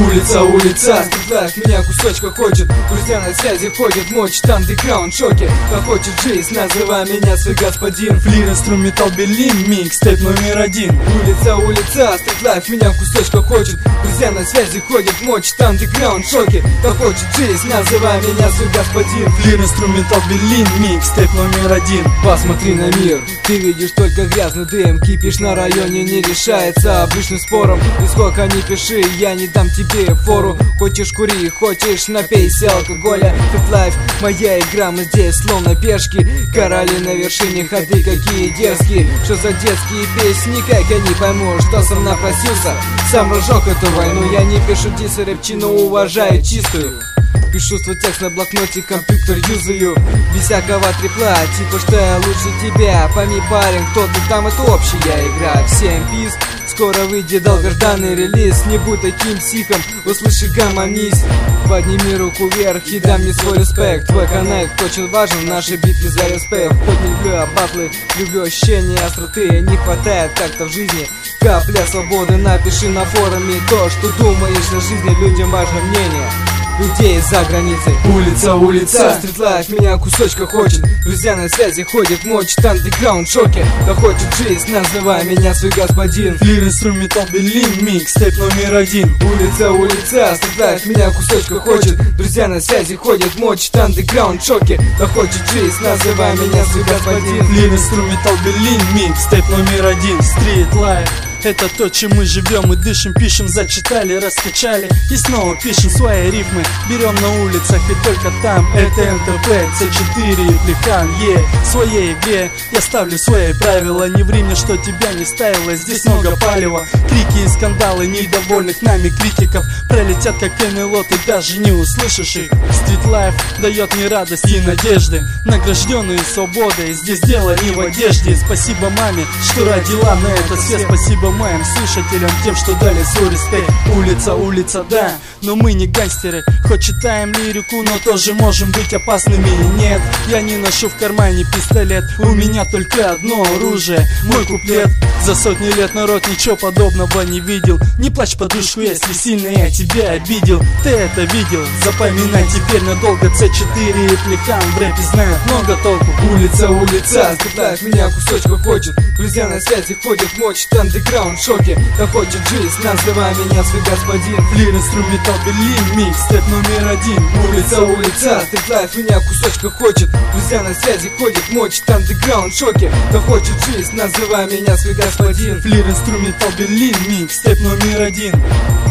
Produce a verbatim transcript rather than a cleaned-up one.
Улица, улица, стритлайф меня кусочка хочет. Друзья на связи ходят, мочит андеграунд шоки. Кто хочет жизнь, называй меня свой господин. Флир, инструментал, Берлин, микстейп номер один. Улица, улица, стритлайф меня кусочка хочет. Друзья на связи ходят, мочит андеграунд шоки. Кто хочет жизнь, называй меня свой господин. Флир, инструментал, Берлин, микстейп номер один. Посмотри на мир, ты видишь только грязный дым. Кипиш на районе не решается обычным спором. И сколько ни пиши, я не дам тебе фору. Хочешь кури, хочешь напейся алкоголя. Стритлайф, моя игра, мы здесь словно пешки. Короли на вершине, ходы какие дерзкие. Что за детские песни, как я не пойму, что сам напросился. Сам разжег эту войну, я не пишу дисы, рэпчину уважаю чистую. Пишу свой текст на блокноте, компьютер юзаю. Без всякого трипла, типа что я лучше тебя. Пойми, парень, кто ты там, это общая игра. Всем пиз, скоро выйдет долгожданный релиз. Не будь таким психом, услыши, гомонись. Подними руку вверх и дай мне свой респект. Твой коннект очень важен, наши битвы за респект. Хоть не люблю батлы, люблю ощущения остроты. Не хватает как-то в жизни капля свободы. Напиши на форуме то, что думаешь о жизни. Людям важно мнение людей за границей. Улица, улица, стритлайф меня кусочка хочет. Друзья на связи ходят, мочит андеграунд шоки. Кто хочет жизнь, называй меня свой господин. Флир, инструментал, Берлин, микстейп номер один. Улица, улица, стритлайф меня кусочка хочет. Друзья на связи ходят, мочит андеграунд шоки. Кто хочет жизнь, называй меня свой господин. Флир, инструментал, Берлин, микстейп номер один. Стритлайф, это то, чем мы живем, мы дышим, пишем, зачитали, раскачали и снова пишем свои рифмы. Берем на улицах и только там. Это эн тэ пэ, цэ четыре и Плехан, е. В своей игре я ставлю свои правила. Не ври мне, что тебя не ставило, здесь много палева. Крики и скандалы недовольных нами критиков пролетят как эн эл о, ты даже не услышишь их. Стритлайф дает мне радость и надежды, награжденные свободой. Здесь дело не в одежде. Спасибо маме, что родила на этот свет. Спасибо моим слушателям, тем, что дали свой респект. Улица, улица, да, но мы не гангстеры. Хоть читаем лирику, но тоже можем быть опасными. Нет, я не ношу в кармане пистолет. У меня только одно оружие, мой куплет. За сотни лет народ ничего подобного не видел. Не плачь, подушку, если сильно я тебя обидел. Ты это видел, запоминай теперь надолго. цэ четыре и Плехан в рэпе знают много толку. Улица, улица, стритлайф меня кусочка хочет. Друзья на связи ходят, мочит андеграунд шоки. Кто хочет жизнь, называй меня свой господин. Флир, инструментал, Берлин, микстейп номер один. Улица, улица, стритлайф меня кусочка хочет. Друзья на связи ходят, мочит андеграунд шоки. Кто хочет жизнь, называй меня свой господин. Флир, инструментал, Берлин, микстейп номер один.